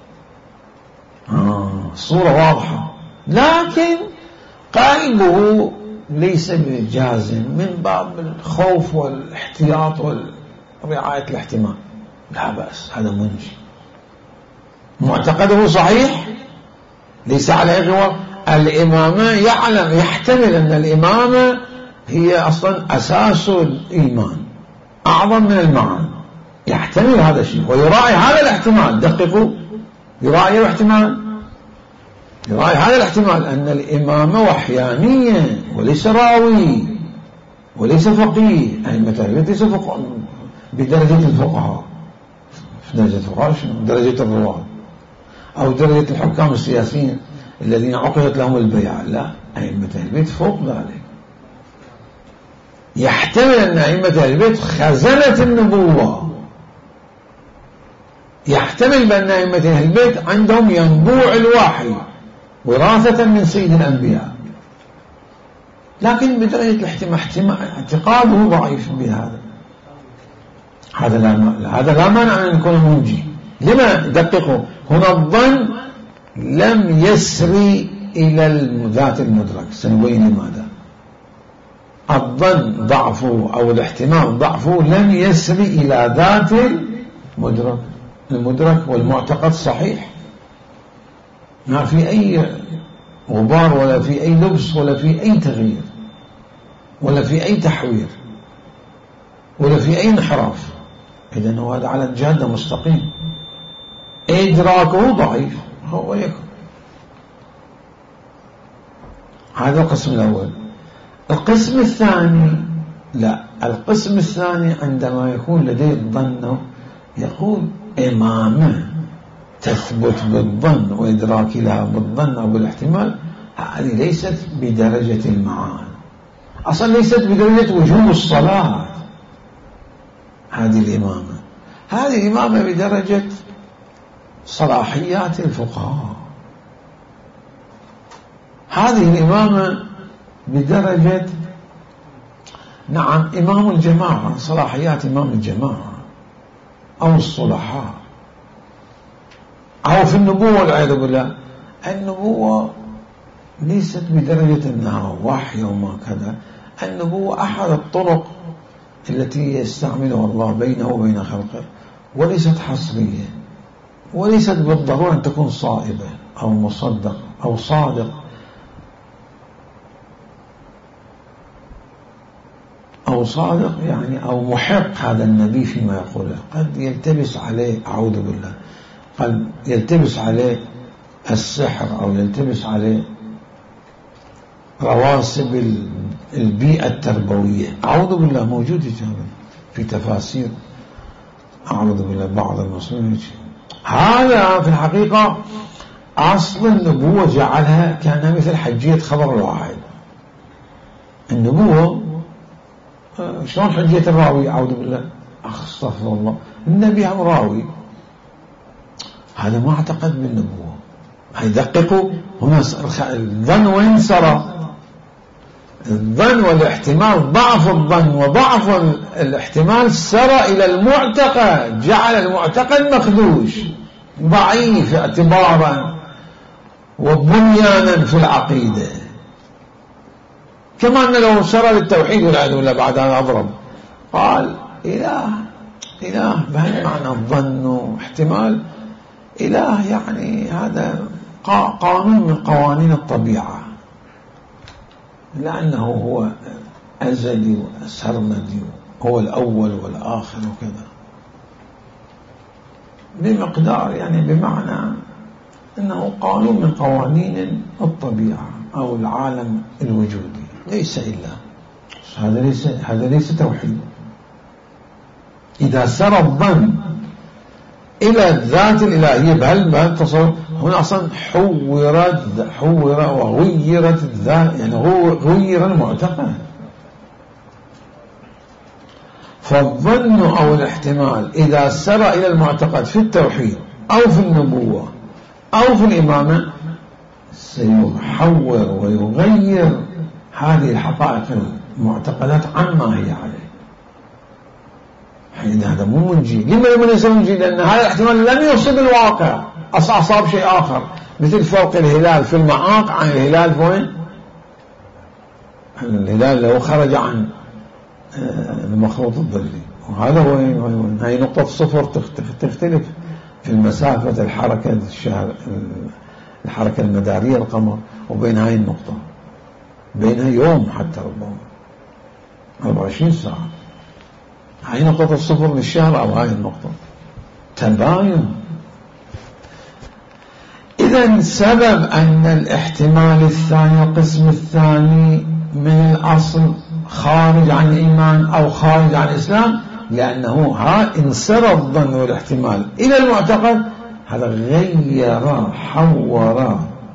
صورة واضحة. لكن قلبه ليس بجازم من باب الخوف والاحتياط ورعاية الاحتمال. لا بأس، هذا منجي. معتقده صحيح ليس على غوار. الإمامة يعلم يحتمل أن الإمامة هي أصلا أساس الإيمان أعظم من المعاني، يحتمل هذا الشيء ويراعي هذا الاحتمال. دققوا، يراعي الاحتمال، يراعي هذا الاحتمال أن الإمامة وحيانية وليس راوي وليس فقيه. أي مثلا ليس بدرجة الفقهاء، في درجة الفقهاء درجة الرواة أو درجة الحكام السياسيين الذين عقدت لهم البيعة. لا، أئمة البيت فوق ذلك. يحتمل أن أئمة البيت خزنة النبوة، يحتمل بأن أئمة البيت عندهم ينبوع الوحي وراثة من سيد الأنبياء، لكن بدرجة اعتقاده ضعيف بهذا. هذا لا مانع أن يكون منجي. لما؟ دققوا، هنا الظن لم يسري إلى ذات المدرك. سنبين لماذا. الظن ضعفه أو الاحتمال ضعفه لم يسري إلى ذات المدرك والمعتقد صحيح، ما في أي غبار ولا في أي لبس ولا في أي تغيير ولا في أي تحوير ولا في أي انحراف. إذن هذا على الجادة مستقيم. إدراكه ضعيف هو يكون. هذا القسم الأول. القسم الثاني لا، القسم الثاني عندما يكون لديه الظن يقول إمامة تثبت بالظن وإدراك لها بالظن أو بالاحتمال، هذه ليست بدرجة المعاني، أصلا ليست بدرجة وجوب الصلاة، هذه الإمامة. هذه الإمامة بدرجة صلاحيات الفقهاء، هذه الإمامة بدرجة نعم إمام الجماعة، صلاحيات إمام الجماعة أو الصلحاء، أو في النبوة والعياذ بالله. النبوة ليست بدرجة أنها وحي وما كذا، النبوة أحد الطرق التي يستعملها الله بينه وبين خلقه، وليست حصرية، وليست بالضرورة أن تكون صائبة أو مصدق أو صادق أو صادق يعني أو محق هذا النبي فيما يقوله. قد يلتبس عليه أعوذ بالله، قد يلتبس عليه السحر أو يلتبس عليه رواسب البيئة التربوية، أعوذ بالله، موجود في تفاسير أعوذ بالله بعض المسلمين. هذا في الحقيقة أصل النبوة جعلها كأنها مثل حجية خبر الواحد. النبوة شلون حجية الراوي؟ أعوذ بالله، استغفر الله، النبي هم راوي، هذا ما اعتقد بالنبوة. هيدققوا هنا الظن وين سرى؟ الظن والاحتمال، ضعف الظن وضعف الاحتمال سرى إلى المعتقد، جعل المعتقد مخدوش ضعيف اعتبارا وبنيانا في العقيدة. كما أن لو سرى للتوحيد والعياذ بالله بعد أن أضرب قال إله بهالمعنى الظن واحتمال إله، يعني هذا قانون من قوانين الطبيعة، لأنه هو أزلي وسرمدي، هو الأول والآخر وكذا، بمقدار يعني بمعنى أنه قانون من قوانين الطبيعة أو العالم الوجودي، ليس إلا هذا ليس توحيد. إذا سرى الظن إلى الذات الإلهية بهل تصور هنا أصلا حور وغيرت الذات، يعني غير المعتقد. فالظن أو الاحتمال إذا سرى إلى المعتقد في التوحيد أو في النبوة أو في الإمامة سيحور ويغير هذه الحقائق المعتقدات عما هي عليه. حين هذا مو منجي. لما ليس منجي؟ لأن هذا الاحتمال لم يصب الواقع، أصاب شيء آخر، مثل فوق الهلال في المعاق عن الهلال وين؟ الهلال لو خرج عن المخروط الظلي، وهذا وين؟ هاي نقطة صفر تختلف في المسافة الحركة المدارية القمر وبين هاي النقطة، بينها يوم حتى ربما 24 ساعة. هاي نقطة الصفر للشهر أو هاي النقطة تباين. إذن سبب أن الاحتمال الثاني القسم الثاني من الأصل خارج عن الإيمان أو خارج عن الإسلام، لأنه انسرى الظن والاحتمال إلى المعتقد، هذا غير حور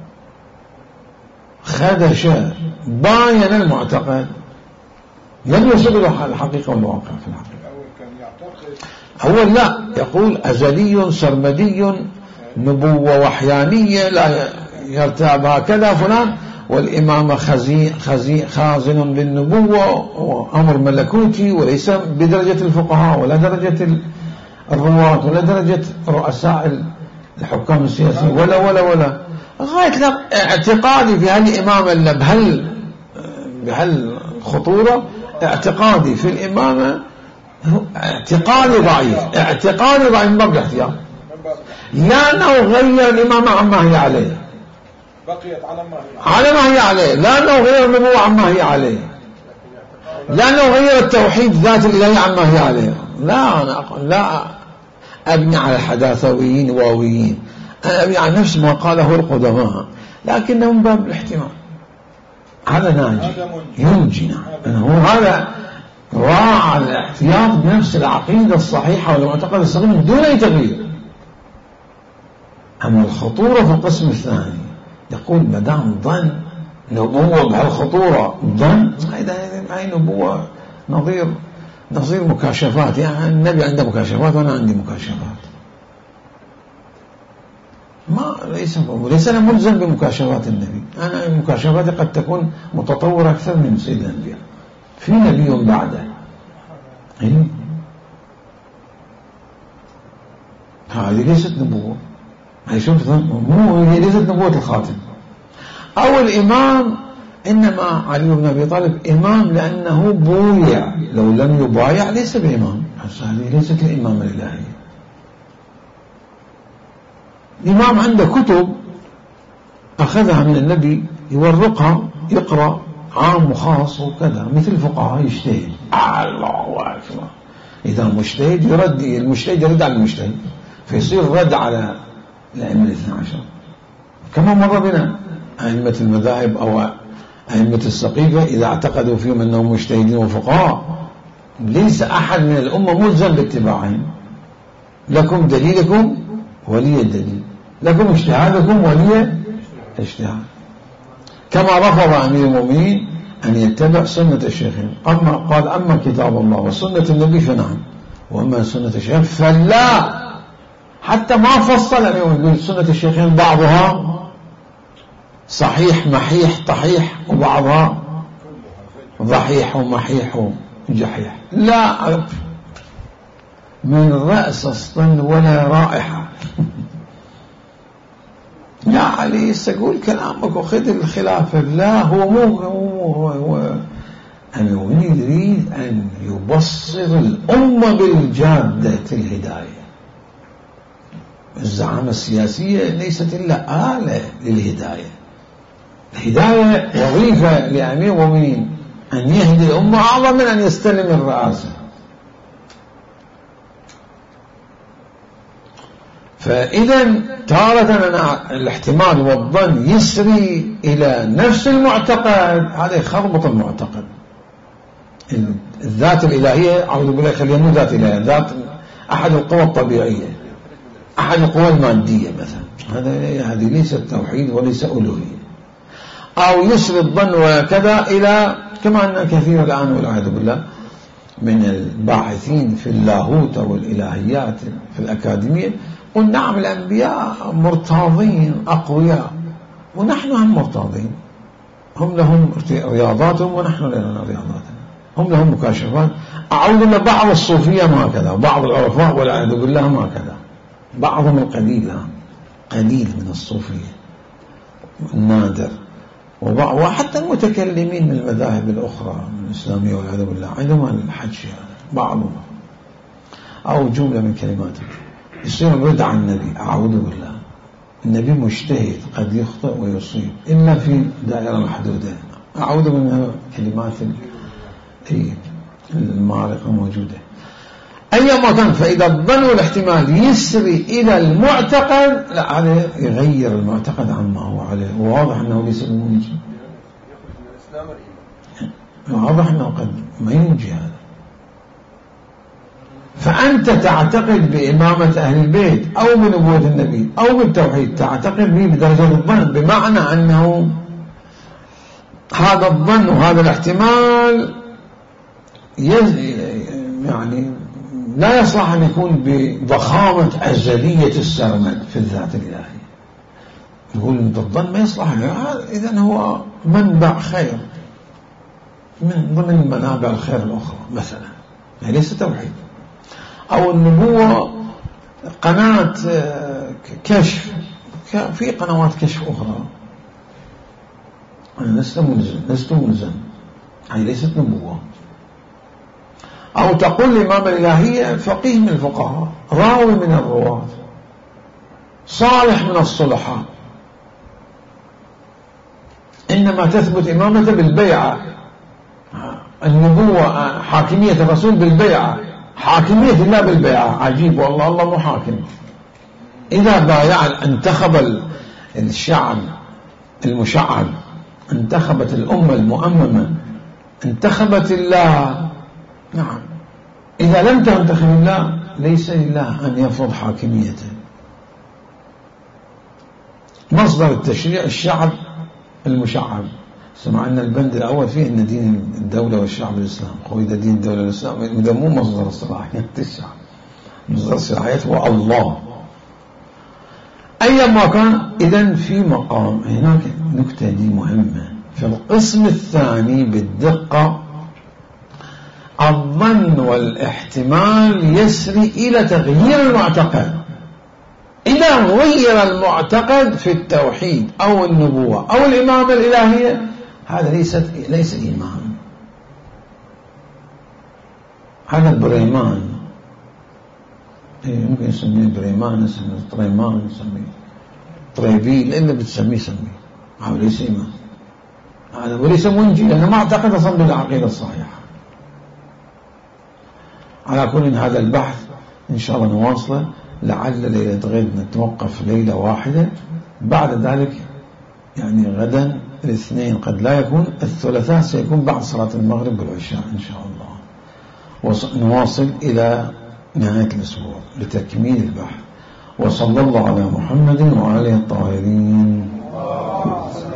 خدش باين المعتقد، لم يصل إلى الحقيقة والواقع. في الحقيقة أول لا، يقول أزلي سرمدي، نبوة وحيانية لا يرتاب هكذا فلان، والإمام خازن بالنبوة وأمر ملكوتي، وليس بدرجة الفقهاء ولا درجة الرواة ولا درجة رؤساء الحكام السياسيين ولا غاية اعتقادي في هالإمامة بهالخطورة. اعتقادي في الإمامة اعتقادي ضعيف من باب الاحتياط، لأنه غير الإمامة عما هي عليه، بقيت على ما هي عليه، لأنه غير النبوة عما هي عليه، لأنه غير التوحيد ذات الإلهي عما هي عليه. لا أبني على الحداثويين واويين، أنا أبني على نفس ما قاله القدماء، لكنه من باب الاحتمال. هذا ناجي ينجي، أنه هذا راعى الاحتياط بنفس العقيدة الصحيحة والمعتقد السليم دون أي تغيير. أما الخطورة في القسم الثاني يقول مدام ظن نبوة بهالخطورة، ظن هاي نبوة نظير نصير مكاشفات، يعني النبي عنده مكاشفات وأنا عندي مكاشفات، ليس أنا ملزم بمكاشفات النبي، أنا مكاشفاتي قد تكون متطورة أكثر من سيد الأنبياء، في نبي بعده. هذه ليست نبوة، هي ليست نبوة الخاتم أو الإمام، إنما علي بن أبي طالب إمام لأنه بويع، لو لم يبايع ليس بإمام. هذه ليست الإمامة الإلهية. الإمام عنده كتب أخذها من النبي يورقها، يقرأ عام وخاص وكذا، مثل الفقهاء يجتهد. الله أكبر، إذا مجتهد يرد، المجتهد يرد على المجتهد، فيصير رد على الأئمة الاثنى عشر. كما مر بنا أئمة المذاهب أو أئمة السقيفة إذا اعتقدوا فيهم أنهم مجتهدين وفقهاء، ليس أحد من الأمة ملزم باتباعهم. لكم دليلكم ولي الدليل، لكم اجتهادكم ولي اجتهاد. كما رفض أمير المؤمنين أن يتبع سنة الشيخين، قال أما كتاب الله وسنة النبي فنعم، وأما سنة الشيخين فلا. حتى ما فصل أن سنة الشيخين بعضها صحيح محيح طحيح وبعضها ضحيح ومحيح وجحيح، لا، من رأس أصلا ولا رائحة. يا علي سأقول كلامك وخذ الخلافة، لا، هو مو أنا يريد أن يبصر الأمة بالجادة الهداية. الزعامة السياسية ليست إلا آلة للهداية. الهداية وظيفة لأمير المؤمنين أن يهدي الأمة أعظم من أن يستلم الرئاسة. فإذا تارة أنا الاحتمال والظن يسري إلى نفس المعتقد، هذا يخربط المعتقد. الذات الإلهية أعوذ بالله خلينا مو ذات إلهية، ذات أحد القوى الطبيعية، أحد القوى المادية مثلا، هذه ليست توحيد وليس ألوهية. أو يسري الظن وكذا إلى، كما أن كثير الآن والعياذ بالله من الباحثين في اللاهوت والإلهيات في الأكاديمية، قل نعم الأنبياء مرتاضين أقوياء، ونحن هم مرتاضين، هم لهم رياضاتهم ونحن لنا رياضاتنا، هم لهم مكاشفات. أعوذ بالله بعض الصوفية ما كذا، بعض العرفاء والعياذ بالله ما كذا، بعضهم القليل، قليل من الصوفية النادر، وحتى المتكلمين من المذاهب الأخرى الإسلامية والعياذ بالله عندهم الحج، بعضهم أو جملة من كلماتهم يصير رد عن النبي. أعوذ بالله، النبي مجتهد قد يخطئ ويصيب إلا في دائرة محدودة. أعوذ من كلمات المعرقة موجودة أيما كان. فإذا الظن والاحتمال يسري إلى المعتقد، لا، هذا يغير المعتقد عما هو عليه، وواضح أنه ليس بمنجي، واضح أنه قد ما ينجي هذا. فأنت تعتقد بإمامة أهل البيت أو بنبوة النبي أو بالتوحيد، تعتقد به بدرجة الظن، بمعنى أنه هذا الظن وهذا الاحتمال يعني لا يصلح أن يكون بضخامة أزلية السرمد في الذات الإلهية. يقول أنت الظن ما يصلح، إذن هو منبع خير من ضمن منابع الخير الأخرى مثلا، يعني ليس توحيد. أو النبوة قناة كشف، في قنوات كشف أخرى، أنا لست ملزم، هي ليست نبوة. أو تقول الإمام الإلهية فقيه من الفقهاء، راوي من الرواة، صالح من الصلحاء، إنما تثبت إمامته بالبيعة. النبوة حاكمية الرسول بالبيعة، حاكمية الله بالبيعة. عجيب والله، الله مو حاكم. إذا بايع انتخب الشعب المشعب، انتخبت الأمة المؤممة، انتخبت الله. نعم، إذا لم تنتخب الله ليس لله أن يفرض حاكميته. مصدر التشريع الشعب المشعب، سمع أن البند الأول فيه أن دين الدولة والشعب الإسلام. هو إذا دين الدولة والإسلام إذا مو مصدر الصلاحيات الشعب، مصدر الصلاحيات هو الله أيما كان. إذن في مقام هناك نكتة دي مهمة في القسم الثاني بالدقة، الظن والاحتمال يسري إلى تغيير المعتقد. إذا غير المعتقد في التوحيد أو النبوة أو الإمامة الإلهية هذا ليس إيمان، هذا بريمان. ممكن نسميه بريمان، نسميه طريمان، نسميه طريبيل، إلا بتسميه سميه، هذا ليس إيمان، هذا وليس منجي، لأنه ما أعتقد أصلا بالعقيدة الصحيحة. على كل هذا البحث إن شاء الله نواصله، لعل ليلة غد نتوقف ليلة واحدة، بعد ذلك يعني غدا الاثنين قد لا يكون، الثلاثاء سيكون بعد صلاة المغرب والعشاء إن شاء الله، ونواصل إلى نهاية الأسبوع لتكميل البحث. وصلى الله على محمد وعلى آله الطاهرين.